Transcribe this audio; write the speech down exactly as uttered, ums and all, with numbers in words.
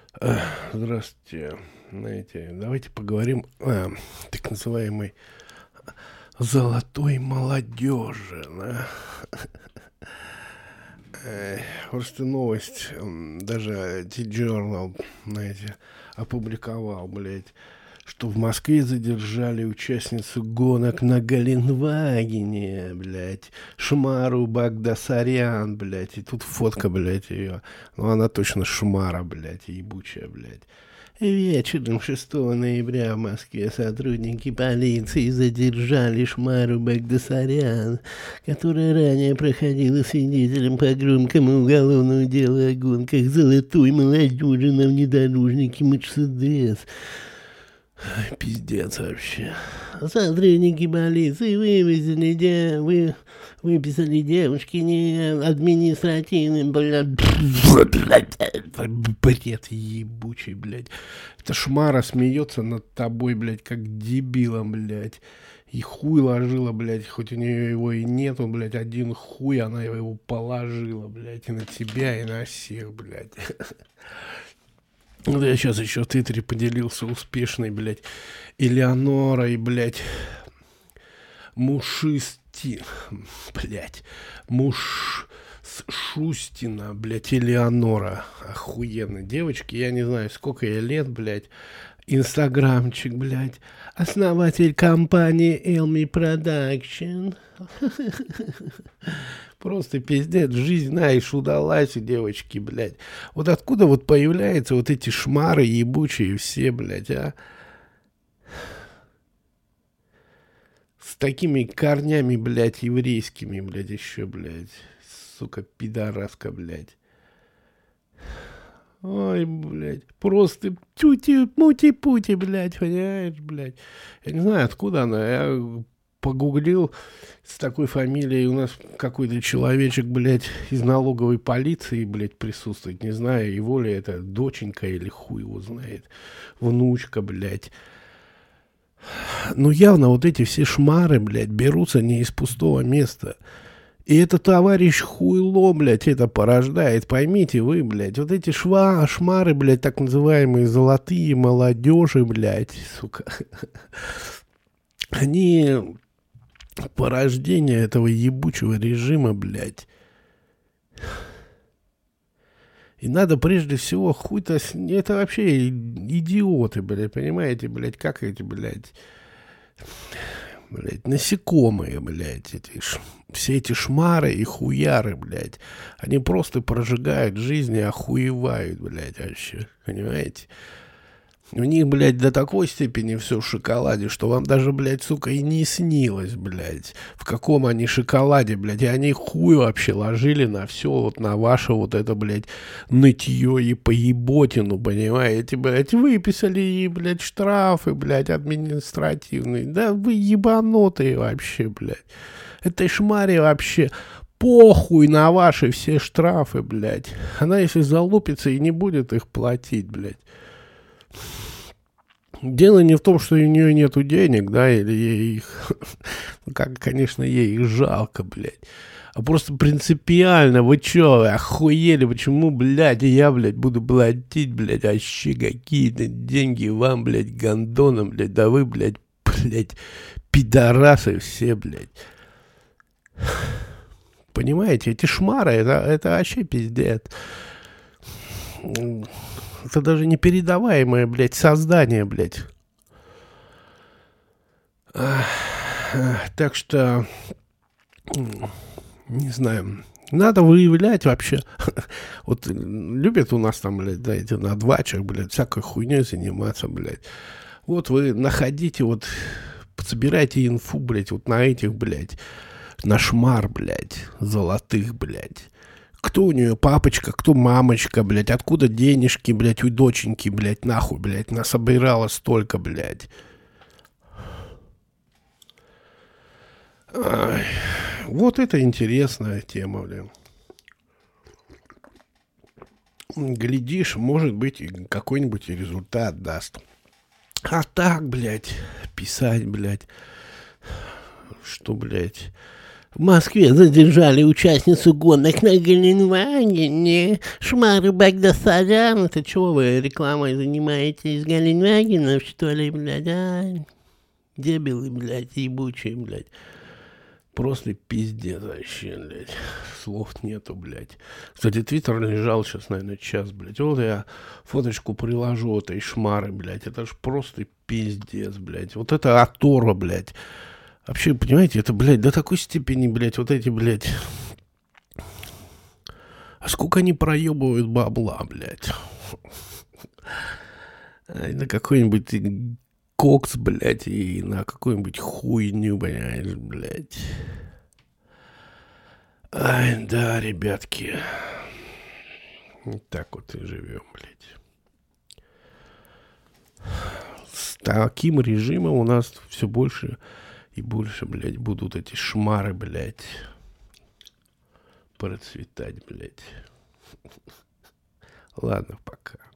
Э, Здравствуйте. Знаете, давайте поговорим о так называемой золотой молодежи. Да? Э, Просто новость, м, даже T-Journal, знаете, опубликовал, блядь, что в Москве задержали участницу гонок на Геленвагене, блядь, Шмару Багдасарян, блядь, и тут фотка, блядь, ее. Ну, она точно шмара, блядь, ебучая, блядь. Вечером шестого ноября в Москве сотрудники полиции задержали Шмару Багдасарян, которая ранее проходила свидетелем по громкому уголовному делу о гонках золотой молодежи на внедорожнике «Мерседес». Ай, пиздец вообще. Сотрудники полиции вывезли, де, вы, выписали девушке не административным, блядь, бред ебучий, блядь. Это шмара смеется над тобой, блядь, как дебилом, блядь. И хуй ложила, блядь, хоть у нее его и нету, блядь, один хуй она его положила, блядь, и на тебя, и на всех, блядь. Вот я сейчас еще в Твиттере поделился успешной, блядь, Элеонорой, блядь, Мушисти, блядь, Муш... Шустина, блядь, Элеонора. Охуенно. Девочки, я не знаю, сколько ей лет, блядь. Инстаграмчик, блядь. Основатель компании Elmi Production. Просто пиздец, жизнь, знаешь, удалась у девочки, блядь. Вот откуда вот появляются вот эти шмары ебучие все, блядь, а? С такими корнями, блядь, еврейскими, блядь, еще, блядь. Сука, пидораска, блядь. Ой, блядь, просто тюти-мути-пути, блядь, понимаешь, блядь. Я не знаю, откуда она. Я погуглил с такой фамилией. У нас какой-то человечек, блядь, из налоговой полиции, блядь, присутствует. Не знаю, его ли это доченька или хуй его знает. Внучка, блядь. Ну, явно вот эти все шмары, блядь, берутся не из пустого места. И это товарищ хуйло, блядь, это порождает. Поймите вы, блядь, вот эти шва, шмары, блядь, так называемые золотые молодежи, блядь, сука. Они порождение этого ебучего режима, блядь. И надо прежде всего хуй-то... с- Это вообще идиоты, блядь, понимаете, блядь, как эти, блядь... Блядь, насекомые, блядь, эти, ш- все эти шмары и хуяры, блядь, они просто прожигают жизнь и охуевают, блядь, вообще, понимаете? У них, блядь, до такой степени все в шоколаде, что вам даже, блядь, сука, и не снилось, блядь, в каком они шоколаде, блядь, и они хуй вообще ложили на все, вот на ваше вот это, блядь, нытье и поеботину, понимаете, блядь, выписали и, блядь, штрафы, блядь, административные, да вы ебанутые вообще, блядь, этой шмаре вообще... Похуй на ваши все штрафы, блядь. Она если залупится и не будет их платить, блядь. Дело не в том, что у нее нету денег, да, или ей их, ну, как, конечно, ей их жалко, блядь. А просто принципиально, вы чё, вы охуели, почему, блядь, я, блядь, буду платить, блядь, вообще какие-то деньги вам, блядь, гондонам, блядь, да вы, блядь, блядь, пидорасы все, блядь. Понимаете, эти шмары, это, это вообще пиздец. Это даже непередаваемое, блядь, создание, блядь. Ах, ах, Так что, м, не знаю, надо выявлять вообще. Вот э, любят у нас там, блядь, да, эти на двачах, блядь, всякой хуйней заниматься, блядь. Вот вы находите, вот, собирайте инфу, блядь, вот на этих, блядь, на шмар, блядь, золотых, блядь. Кто у нее папочка, кто мамочка, блядь, откуда денежки, блядь, у доченьки, блядь, нахуй, блядь, насобирала столько, блядь. Ай, вот это интересная тема, блин. Глядишь, может быть, и какой-нибудь и результат даст. А так, блядь, писать, блядь, что, блядь, В Москве задержали участницу гонок на Геленвагене. Шмары Багдасарян. Это чего вы рекламой занимаетесь? Геленвагенов, что ли, блядь, а? Дебилы, блядь, ебучие, блядь. Просто пиздец вообще, блядь. Слов нету, блядь. Кстати, твиттер лежал сейчас, наверное, час, блядь. Вот я фоточку приложу этой шмары, блядь. Это ж просто пиздец, блядь. Вот это оторва, блядь. Вообще, понимаете, это, блядь, до такой степени, блядь, вот эти, блядь. А сколько они проебывают бабла, блядь. На какой-нибудь кокс, блядь, и на какую-нибудь хуйню, понимаешь, блядь. Ай, да, ребятки. Вот так вот и живем, блядь. С таким режимом у нас все больше и больше, блядь, будут эти шмары, блядь, процветать, блядь. Ладно, пока.